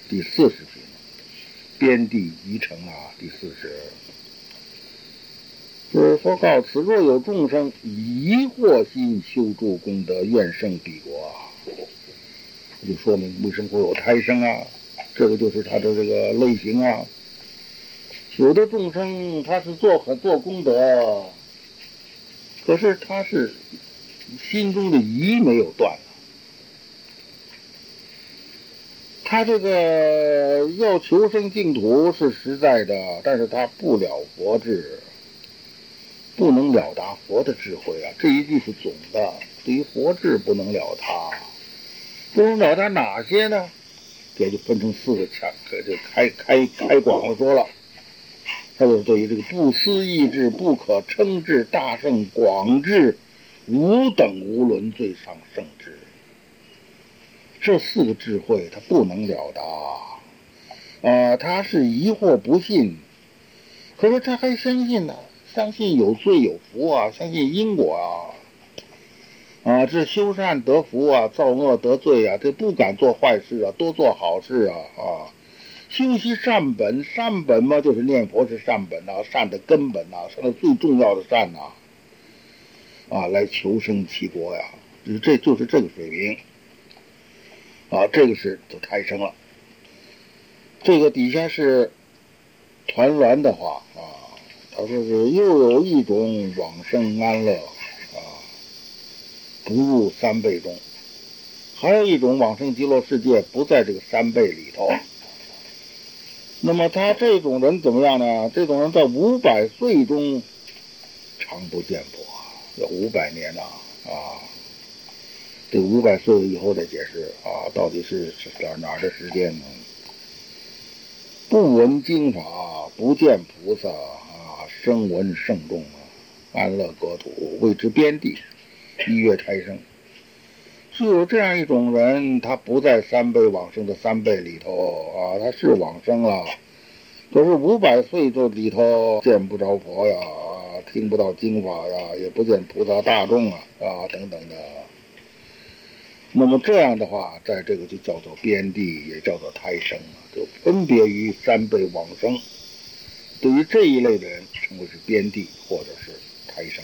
第40品，边地宜城啊，第40。就是说告此若有众生疑惑心修诸功德，愿胜彼国啊，就说明为什么会有胎生啊，这个就是他的这个类型啊。有的众生他是做功德，可是他是心中的疑没有断，他这个要求生净土是实在的，但是他不了佛智，不能了达佛的智慧啊。这一句是总的，对于佛智不能了达，不能了达哪些呢？也就分成4个强，就开广了说了。他就是对于这个不思议智、不可称智、大圣广智、无等无伦最上圣智，这4个智慧他不能了达他是疑惑不信，可是他还相信呢，相信有罪有福啊，相信因果这修善得福啊，造恶得罪啊，这不敢做坏事啊，多做好事啊修习善本，善本嘛就是念佛是善本善的根本善的最重要的善来求生其国呀，这就是这个水平这个是就胎生了。这个底下是团栾的话他说是又有一种往生安乐不入3辈中，还有一种往生极乐世界不在这个3辈里头。那么他这种人怎么样呢？这种人在500岁中常不见佛，要500年这个500岁以后再解释到底是哪儿的时间呢？不闻经法，不见菩萨声闻圣众安乐国土，谓之边地，一月胎生。是有这样一种人，他不在3辈往生的3辈里头他是往生了，可是500岁这里头见不着佛呀听不到经法呀，也不见菩萨大众等等的。那么这样的话，在这个就叫做边地，也叫做胎生就分别于3辈往生。对于这一类的人，称为是边地或者是胎生。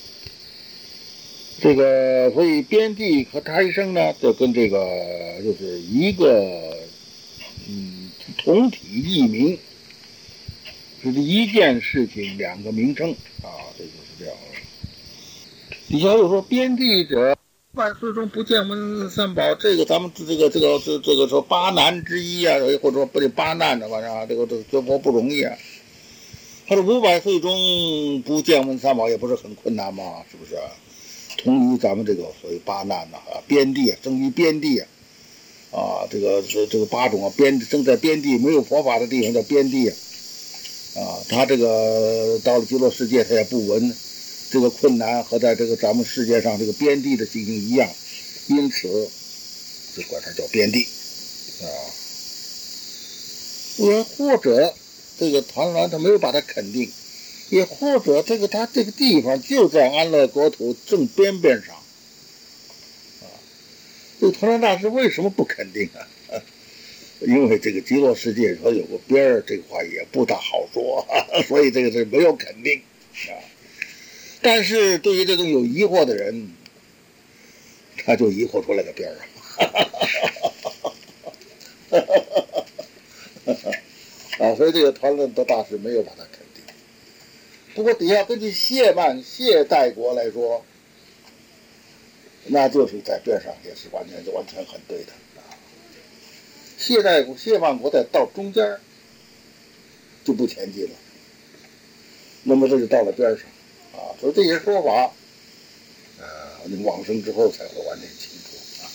这个所以边地和胎生呢，就跟这个就是一个同体异名，就是一件事情2个名称这就是这样了。底下又说边地者，500岁中不见闻三宝，这个咱们这个说8难之一或者说不得8难的，反正这个学佛不容易他说500岁中不见闻三宝也不是很困难嘛，是不是？同于咱们这个所谓8难边地生于边地这个8种生在边地没有佛法的地方叫边地他这个到了极乐世界他也不闻这个困难和在这个咱们世界上这个边地的情形一样，因此就管它叫边地或者这个团栾他没有把它肯定，也或者他这个地方就在安乐国土正边上这个团栾大师为什么不肯定因为这个极乐世界说有个边这个话也不大好说所以这个是没有肯定但是对于这种有疑惑的人，他就疑惑出来个边所以这个团栾的大师没有把它肯定。不过底下根据谢代国来说，那就是在边上也是完全很对的谢万国在到中间就不前进了，那么这就到了边上所以这些说法往生之后才会完全清楚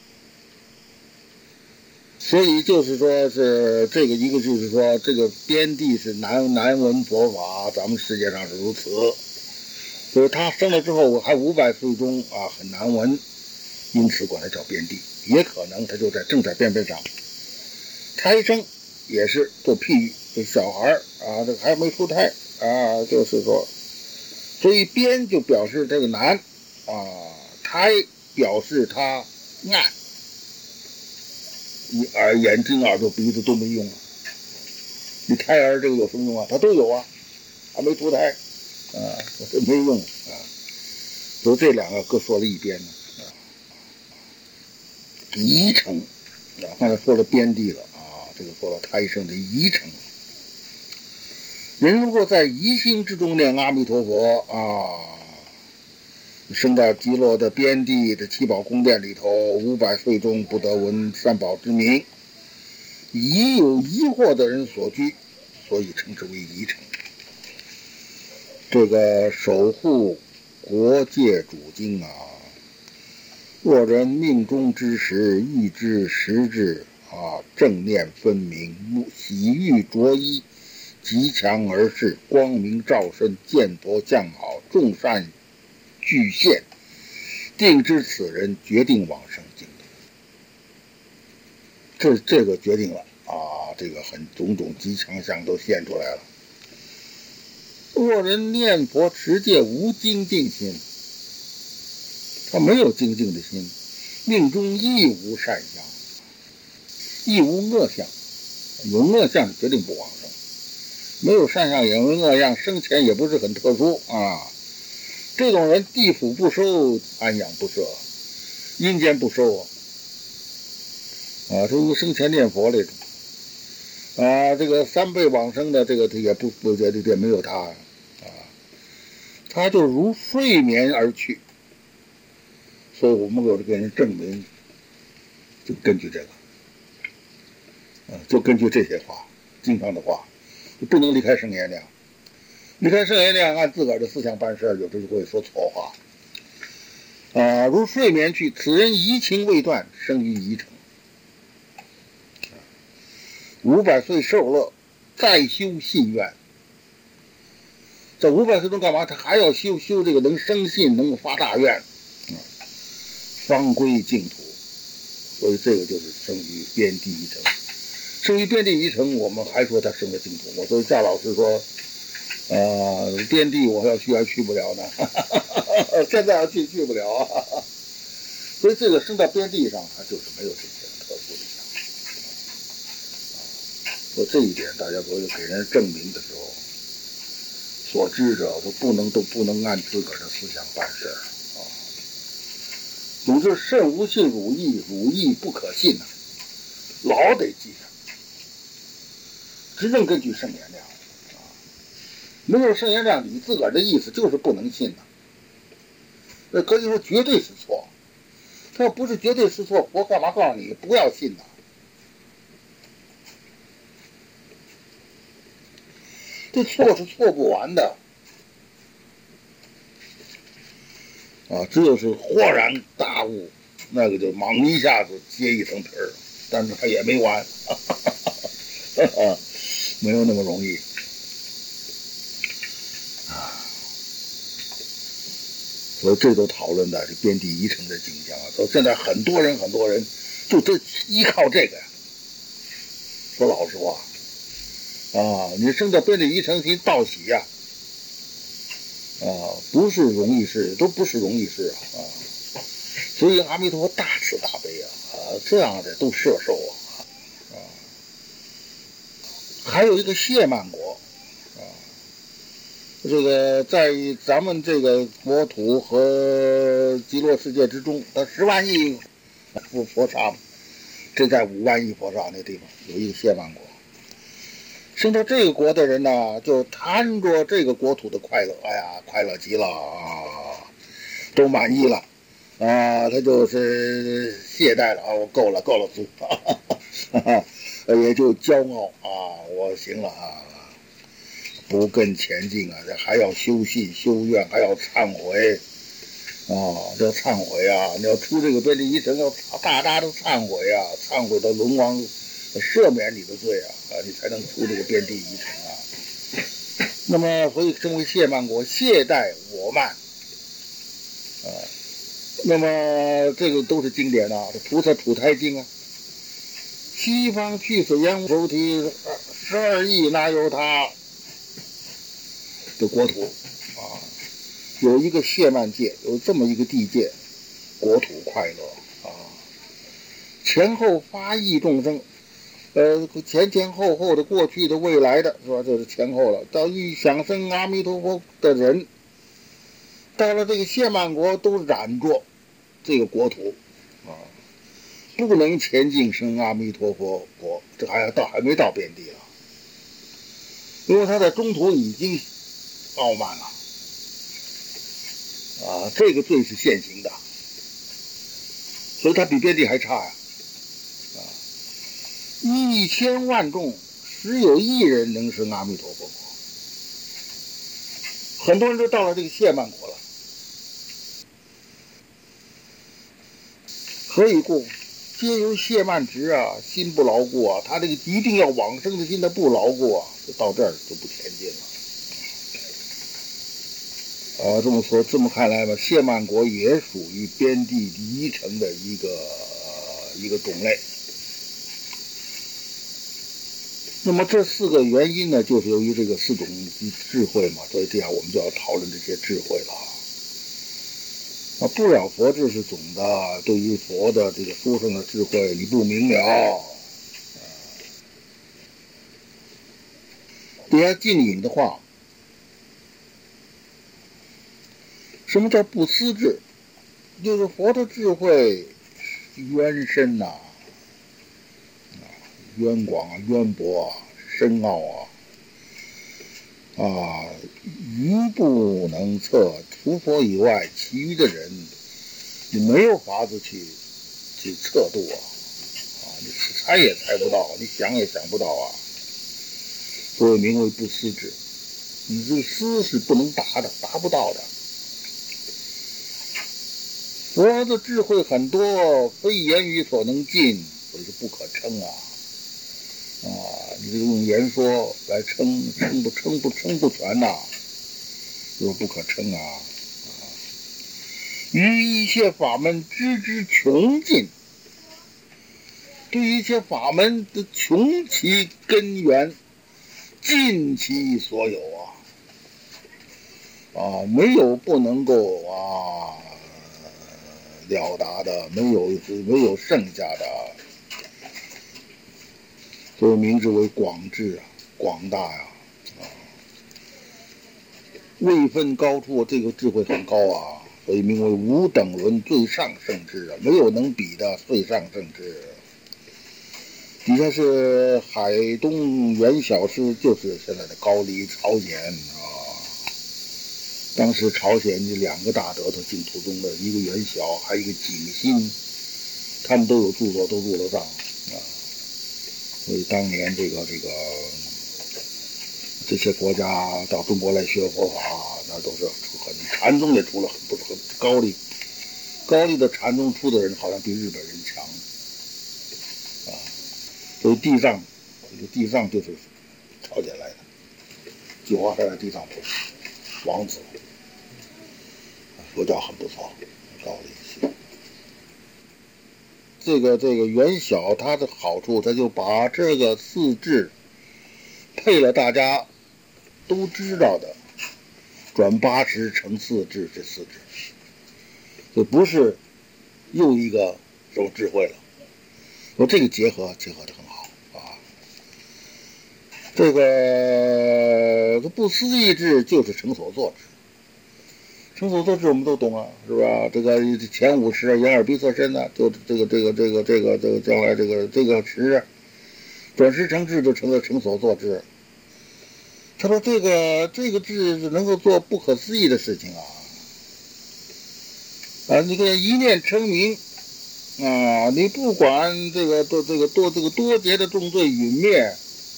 所以就是说是这个一个就是说这个边地是难闻佛法，咱们世界上是如此，所以他生了之后还500岁中很难闻，因此管它叫边地。也可能他就正在边上。胎生也是做譬喻，这小孩这个还没出胎就是说，所以边就表示这个难胎表示他暗眼睛、耳朵、鼻子都没用了。你胎儿这个有什么用啊？他都有啊，还没投胎这没用啊。所以这两个各说了一边呢。宜城刚才说了边地了这个说了胎生的宜城。人如果在宜心之中念阿弥陀佛生到极乐的边地的七宝宫殿里头，500岁中不得闻三宝之名，宜有疑惑的人所居，所以称之为宜城。这个守护国界主经若人命中之时，欲知时至正念分明，喜欲着衣，极强而视，光明照身，见佛降好，众善具现，定知此人决定往生净土。这个决定了这个种种极强相都现出来了。若人念佛持戒无精进心，他没有精进的心，命中亦无善相，亦无恶相，有恶相决定不往生，没有善相也没有恶相，生前也不是很特殊这种人地府不收，安养不设，阴间不收这个生前念佛这种这个3辈往生的这个也不也没有他他就如睡眠而去。所以我们有给人证明，就根据这个就根据这些话，经常的话，不能离开圣言量。离开圣言量，按自个儿的思想办事，有时就会说错话如睡眠去，此人移情未断，生于宜城。500岁受乐，再修信愿。在500岁中干嘛？他还要修这个能生信，能发大愿方归净土。所以这个就是生于边地宜城。生于边地宜城，我们还说他生了净土。所以夏老师说边地我要去还去不了呢现在要去不了所以这个生到边地上，他就是没有这些特殊的相。说这一点，大家所有给人证明的时候，所知者都不能按自个儿的思想办事总之，慎无信汝意，汝意不可信老得记上。只能根据圣言量没有圣言量，你自个儿的意思就是不能信那可以说绝对是错。他要不是绝对是错，佛干嘛告诉你不要信这错是错不完的只有是豁然大悟，那个就猛一下子揭一层皮儿，但是他也没完没有那么容易所以这都讨论的是边地宜城的景象所以现在很多人就这依靠这个说老实话你生到边地宜城，其实道喜不是容易事，都不是容易事所以阿弥陀佛大慈大悲这样的都摄受还有一个谢曼国这个在咱们这个国土和极乐世界之中，它10万亿佛刹，这在5万亿佛刹那地方有一个谢曼国。生到这个国的人呢，就贪着这个国土的快乐，快乐极了都满意了他就是懈怠了我够了足也就骄傲我行了不更前进这还要修信修愿，还要忏悔要忏悔你要出这个边地宜城，要大大的忏悔忏悔到龙王赦免你的罪你才能出这个边地宜城那么所以称为谢曼国，懈怠我慢那么这个都是经典菩萨土胎经西方去死阎浮提12亿那由他的国土有一个谢曼界，有这么一个地界，国土快乐前后发意众生，前前后后的过去的未来的是吧？这是前后了。到欲想生阿弥陀佛的人，到了这个谢曼国都染着这个国土啊，不能前进生阿弥陀佛国，这还没到边地了，因为他在中途已经傲慢了啊，这个罪是现行的，所以他比边地还差呀。1000万众，只有1人能生阿弥陀佛国。很多人都到了这个谢曼国了，何以故？皆由谢曼直啊，心不牢固啊，他这个一定要往生的心，他不牢固啊，就到这儿就不前进了。这么说，这么看来吧，谢曼国也属于边地离尘的一个种类。那么这4个原因呢，就是由于这个4种智慧嘛，所以这样我们就要讨论这些智慧了。不了佛智是总的，对于佛的这个殊胜的智慧你不明了。底下静引的话，什么叫不思智？就是佛的智慧渊深呐。渊广啊，渊博啊，深奥啊，愚不能测，除佛以外，其余的人你没有法子去测度你猜也猜不到，你想也想不到啊，所以名为不思智。你这个思是不能达的，达不到的。佛的智慧很多，非言语所能尽，所以是不可称啊。你这个用言说来称不全呐，就是不可称啊。于一切法门知之穷尽，对于一切法门的穷其根源，尽其所有没有不能够了达的，没有剩下的。所以名之为广智广大位分高处，这个智慧很高所以名为无等伦最上圣智没有能比的最上圣智。底下是海东元小师，就是现在的高丽朝鲜当时朝鲜这2个大德头净土宗的，一个元小，还有一个景心，他们都有著作，都入了藏所以当年这些国家到中国来学佛法，那都是禅宗也出了很高丽的禅宗出的人，好像比日本人强所以地藏就是朝鲜来的，九华山的地藏菩萨王子，佛教很不错，高丽。这个元小它的好处，他就把这个4智配了大家都知道的转80成4智，这4智就不是又一个什么智慧了。说这个结合得很好这个不思议智就是成所作智。成所作智我们都懂是吧？这个前5识眼耳鼻舌身就这个将来这个识转识成智，就成了成所作智。他说这个智能够做不可思议的事情你看一念称名你不管这个多劫的重罪陨灭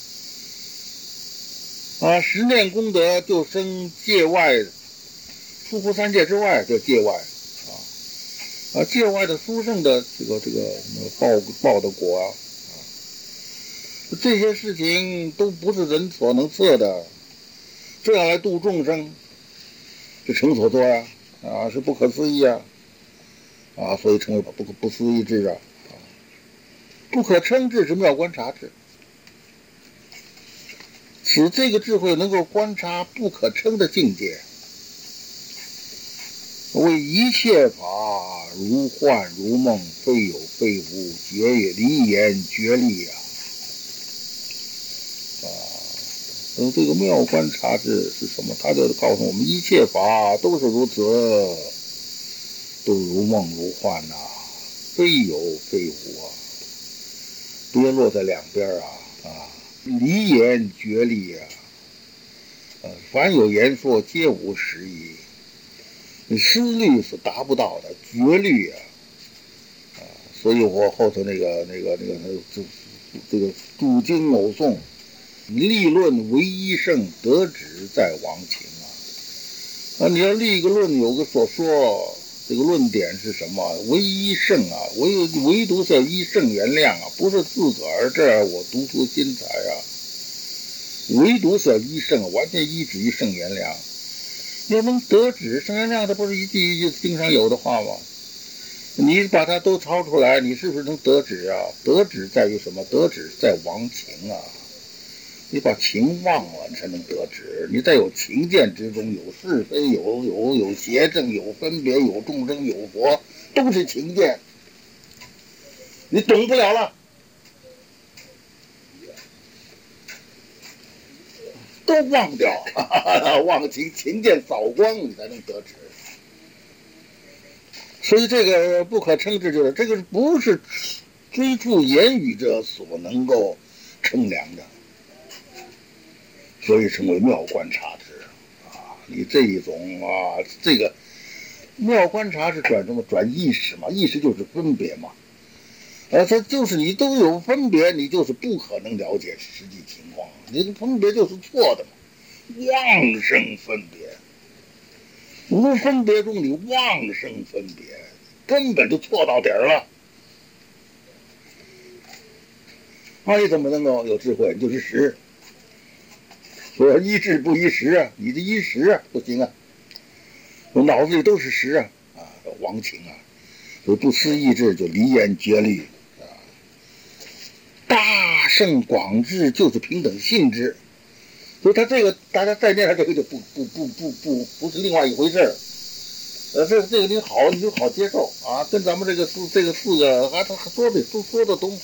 10念功德就生界外，出乎3界之外叫界外界外的殊胜的这个报的果这些事情都不是人所能测的，这样来度众生，是成所作是不可思议所以称为不思议智不可称智是妙观察智。使这个智慧能够观察不可称的境界为一切法如幻如梦，非有非无，绝也离言绝力啊！这个妙观察智是什么？他就告诉我们，一切法都是如此，都如梦如幻呐、非有非无啊！别落在两边离言绝力凡有言说，皆无实意。你失律是达不到的，绝律所以我后头这个注经偶诵，立论唯一圣，得旨在王情你要立一个论，有个所说，这个论点是什么？唯一圣唯独是要依圣原谅不是自个儿这儿我独出心裁唯独是要依圣，完全依止于圣原谅。要能得旨，圣原谅它不是一句一句经常有的话吗？你把它都抄出来，你是不是能得旨得旨在于什么？得旨在王情你把情忘了，你才能得旨。你在有情见之中，有是非，有邪正，有分别，有众生，有佛，都是情见，你懂不了了，都忘掉，忘情见扫光，你才能得旨。所以这个不可称之，就是这个不是追溯言语者所能够称量的。所以称为妙观察智你这一种这个妙观察是转什么？转意识嘛，意识就是分别嘛，它就是你都有分别，你就是不可能了解实际情况，你的分别就是错的嘛，妄生分别，无分别中你妄生分别，根本就错到底儿了。你怎么能够有智慧？你就是识。说依智不依识你的依识不行我脑子里都是识王情所以不思意志就离言绝律大圣广智就是平等性质，所以他这个大家再念他这个就不是另外一回事这个你好，你就好接受跟咱们这个四个他说的都说得通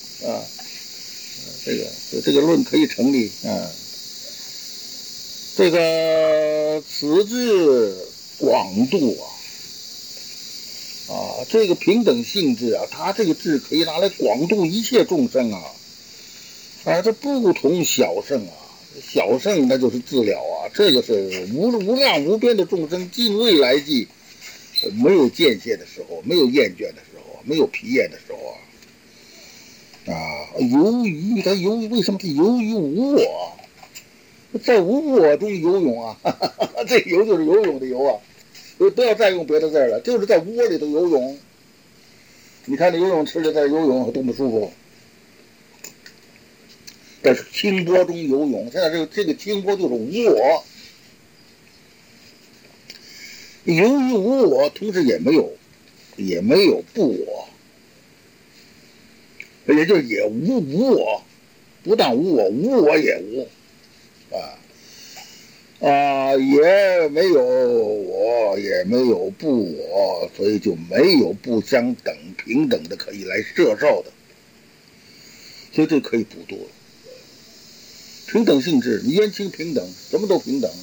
这个论可以成立这个此智广度这个平等性质它这个智可以拿来广度一切众生这不同小圣小圣那就是自了这个是无量无边的众生，尽未来际，没有间歇的时候，没有厌倦的时候，没有疲厌的时候由于它为什么是由于无我？在无我中游泳这游就是游泳的游不要再用别的字了，就是在窝里头游泳。你看那游泳池里在游泳多么舒服，在清波中游泳。现在这个清波就是无我，由于无我，同时也没有不我，也就是也无我，不但无我，无我也无也没有我，也没有不我，所以就没有不相等平等的可以来摄受的，所以这可以补度了。平等性质，冤亲平等，什么都平等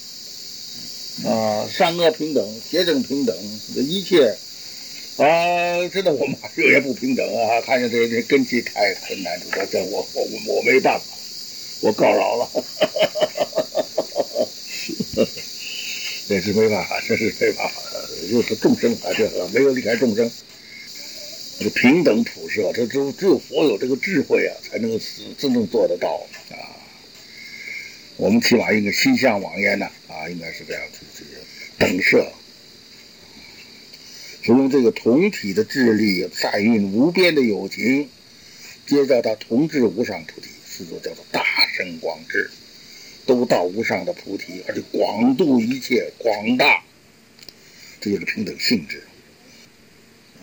善恶平等，邪正平等，一切真的我们这也不平等看见这根基太难处，这我没办法，我告饶了。这是没办法，这是没办法，就是众生这没有离开众生，这平等普摄，这只有佛有这个智慧才能够真正做得到我们起码应该心向往焉应该是这样这个等摄，使用这个同体的智力，善运无边的有情，接着他同治无上菩提，是就叫做大圣广智。都到无上的菩提，而且广度一切，广大，这就是平等性质。